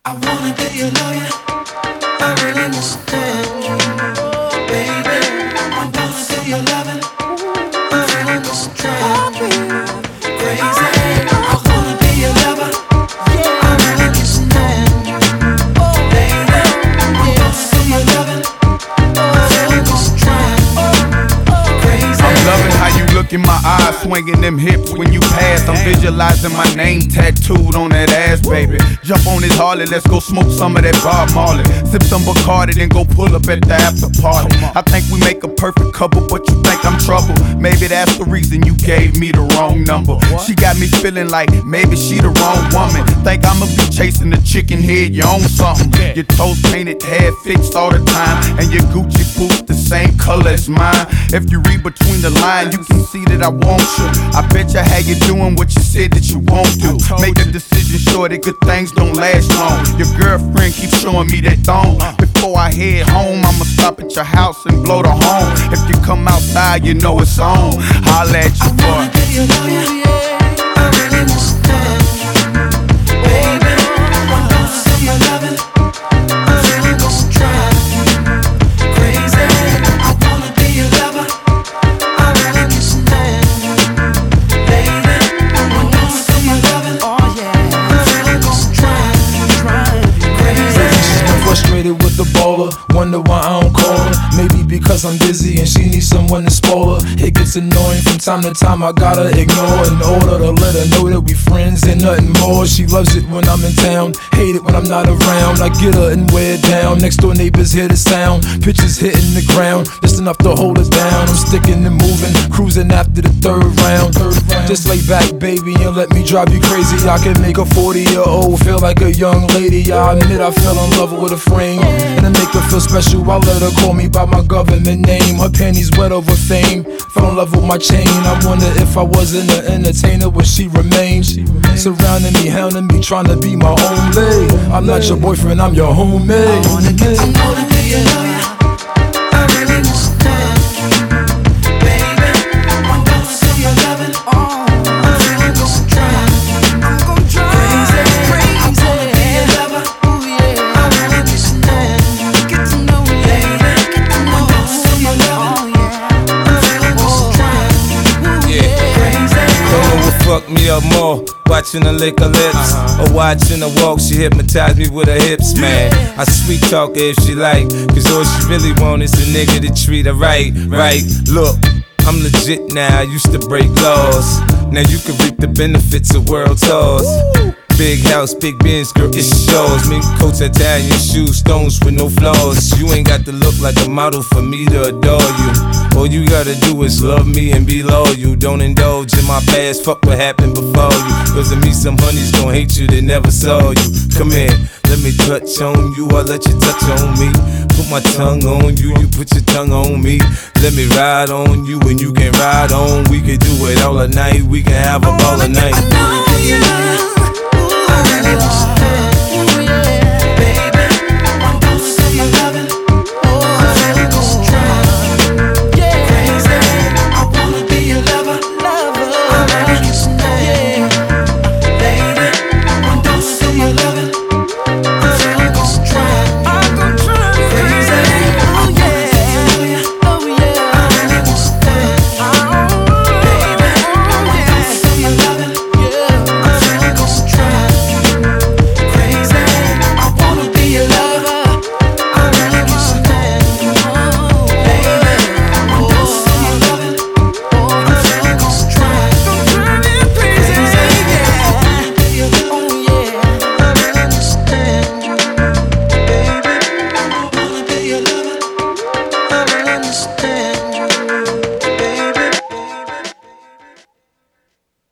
I wanna be your lawyer. I really understand you, baby. I wanna be your lover. I really understand you, crazy. I wanna be your lover. I really understand you, baby. I wanna be your lover. I really understand you, crazy. I'm loving how you look in my eyes, swinging them hips when you pass. I'm visualizing my name tattooed on that ass, baby. Jump on this Harley, let's go smoke some of that Bob Marley. Sip some Bacardi, then go pull up at the after party. I think we make a perfect couple, but you think I'm trouble. Maybe that's the reason you gave me the wrong number. She got me feeling like maybe she the wrong woman. Think I'ma be chasing the chicken head, you own something. Your toes painted, hair fixed all the time, and your Gucci boots the same color as mine. If you read between the lines, you can see that I want you. I bet you how you doing what you said that you won't do. Make a decision sure that good things don't last long. Your girlfriend keeps showing me that thong. Before I head home, I'ma stop at your house and blow the horn. If you come outside, you know it's on. Holla at you, boy. I wanna be your lawyer. I really understand you, baby. I wanna be your lover. I really understand you, crazy. I wanna be your lover. I really understand you, baby. I wanna be your lover. Oh yeah. I really understand you, crazy. She's been frustrated with the baller, wonder why I don't call her. Maybe because I'm busy and she needs someone to spoil her. It gets annoying from time to time, I gotta ignore in order to let her know that we friends and nothing more. She loves it when I'm in town, hate it when I'm not around. I get her and wear it down, next door neighbors hear the sound. Pictures hitting the ground, just enough to hold us down. I'm sticking and moving, cruising after the third round. Just lay back, baby, and let me drive you crazy. I can make a 40-year-old feel like a young lady. I admit I fell in love with a frame, and to make her feel special, I let her call me by my government name. Her panties wet over fame, fell in love with my chain. I wonder if I wasn't an entertainer, would she remain? Surrounding me, hounding me, trying to be my own lady. I'm not your boyfriend, I'm your homie. I wanna be your lawyer. I really understand you, baby. I wanna be your lover. I really understand you, crazy. I wanna be your lover. I really understand you, baby. I wanna be your lover. I really understand you, crazy. Don't know what fucked me up more, watching her lick her lips or watching her walk. She hypnotized me with her hips, man. I sweet talk her if she like, cause all she really want is a nigga to treat her right. Look, I'm legit now, I used to break laws. Now you can reap the benefits of world tours. Big house, big Benz, girl, it's yours. Mink coats, Italian shoes, stones with no flaws. You ain't got to look like a model for me to adore you. All you gotta do is love me and be loyal. Don't indulge in my past, fuck what happened before you. Cause of me, some honeys gon' hate you that never saw you. Come here, let me touch on you, I'll let you touch on me. Put my tongue on you, you put your tongue on me. Let me ride on you and you can ride on. We can do it all night, we can have a ball all night. I wanna be your love. I really